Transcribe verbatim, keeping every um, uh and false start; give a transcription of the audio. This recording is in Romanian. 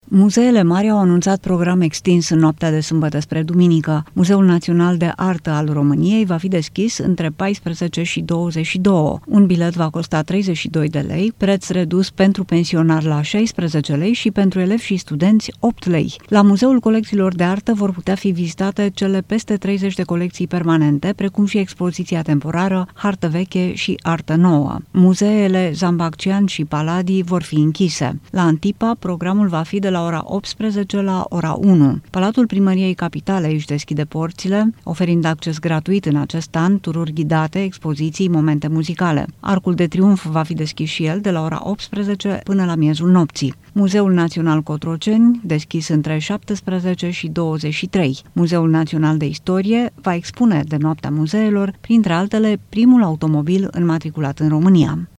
Muzeele mari au anunțat program extins în noaptea de sâmbătă spre duminică. Muzeul Național de Artă al României va fi deschis între paisprezece și douăzeci și doi. Un bilet va costa treizeci și doi de lei, preț redus pentru pensionari la șaisprezece lei și pentru elevi și studenți opt lei. La Muzeul Colecțiilor de Artă vor putea fi vizitate cele peste treizeci de colecții permanente, precum și expoziția temporară, Hartă Veche și Artă Nouă. Muzeele Zambaccian și Paladii vor fi închise. La Antipa, programul va fi de la ora optsprezece la ora unu. Palatul Primăriei Capitalei își deschide porțile, oferind acces gratuit în acest an, tururi ghidate, expoziții, momente muzicale. Arcul de Triunf va fi deschis și el de la ora optsprezece până la miezul nopții. Muzeul Național Cotroceni, deschis între șaptesprezece și douăzeci și trei. Muzeul Național de Istorie va expune de Noaptea Muzeelor, printre altele, primul automobil înmatriculat în România.